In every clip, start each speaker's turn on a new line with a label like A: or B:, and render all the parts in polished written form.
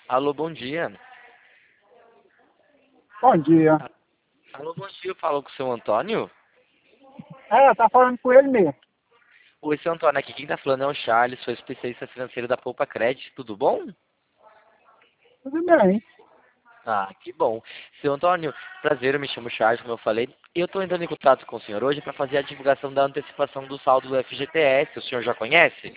A: Alô, bom dia.
B: Bom dia.
A: Alô, bom dia, eu falo com o seu Antônio.
B: Tá falando com ele mesmo.
A: Oi, seu Antônio, aqui quem tá falando é o Charles, sou especialista financeiro da Poupa Credit, tudo bom?
B: Tudo bem.
A: Ah, que bom. Seu Antônio, prazer, eu me chamo Charles, como eu falei. Eu estou entrando em contato com o senhor hoje para fazer a divulgação da antecipação do saldo do FGTS, o senhor já conhece?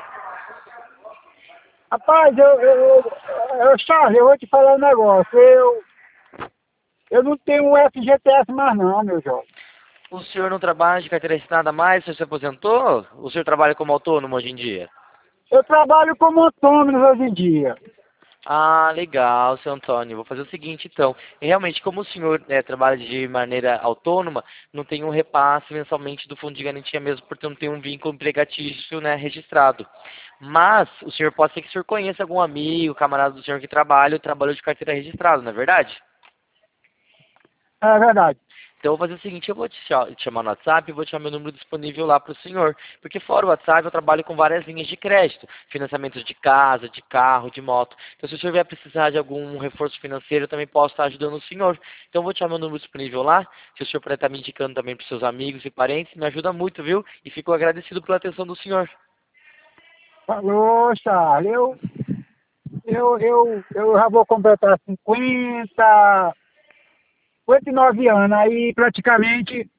B: Rapaz, Charles, eu vou te falar um negócio. Eu não tenho um FGTS mais não, meu jovem.
A: O senhor não trabalha de carteira assinada mais, o senhor se aposentou? O senhor trabalha como autônomo hoje em dia?
B: Eu trabalho como autônomo hoje em dia.
A: Ah, legal, seu Antônio. Vou fazer o seguinte, então. Realmente, como o senhor trabalha de maneira autônoma, não tem um repasse mensalmente do fundo de garantia mesmo, porque não tem um vínculo empregatício, né, registrado. Mas, o senhor pode ser que o senhor conheça algum amigo, camarada do senhor que trabalha de carteira registrada, não é verdade?
B: É verdade.
A: Então eu vou fazer o seguinte, eu vou te chamar no WhatsApp e vou te chamar meu número disponível lá para o senhor. Porque fora o WhatsApp eu trabalho com várias linhas de crédito, financiamentos de casa, de carro, de moto. Então se o senhor vier precisar de algum reforço financeiro, eu também posso estar ajudando o senhor. Então eu vou te chamar meu número disponível lá, se o senhor puder estar me indicando também para os seus amigos e parentes, me ajuda muito, viu? E fico agradecido pela atenção do senhor.
B: Falou, Charles. Eu já vou completar 59 anos. Aí praticamente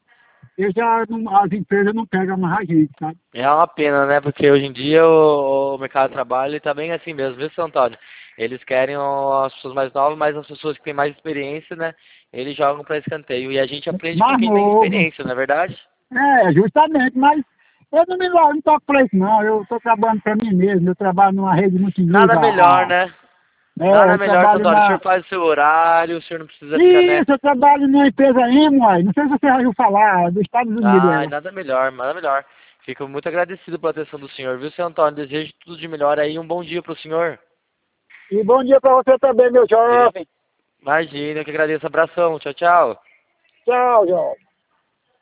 B: as empresas não pegam mais a gente, sabe?
A: É uma pena, né? Porque hoje em dia o mercado de trabalho está bem assim mesmo, viu, seu Antônio? Eles querem as pessoas mais novas, mas as pessoas que têm mais experiência, né? Eles jogam para escanteio. E a gente aprende com
B: Mais
A: quem tem
B: novo.
A: experiência, não é verdade?
B: Justamente, mas eu não toco pra isso, não. Eu estou trabalhando para mim mesmo. Eu trabalho numa rede multinível.
A: Nada melhor, né? Nada
B: Eu
A: melhor, seu
B: trabalho
A: Antônio. O senhor
B: na.
A: faz o seu horário, o senhor não precisa ficar, né?
B: Isso, eu trabalho numa empresa Amway. Não sei se você já ouviu falar, dos Estados Unidos,
A: Ai,
B: ela.
A: nada melhor, nada melhor. Fico muito agradecido pela atenção do senhor, viu, seu Antônio? Desejo tudo de melhor aí. Um bom dia para o senhor.
B: E bom dia para você também, meu jovem.
A: Imagina, eu que agradeço. Abração. Tchau, tchau.
B: Tchau, jovem.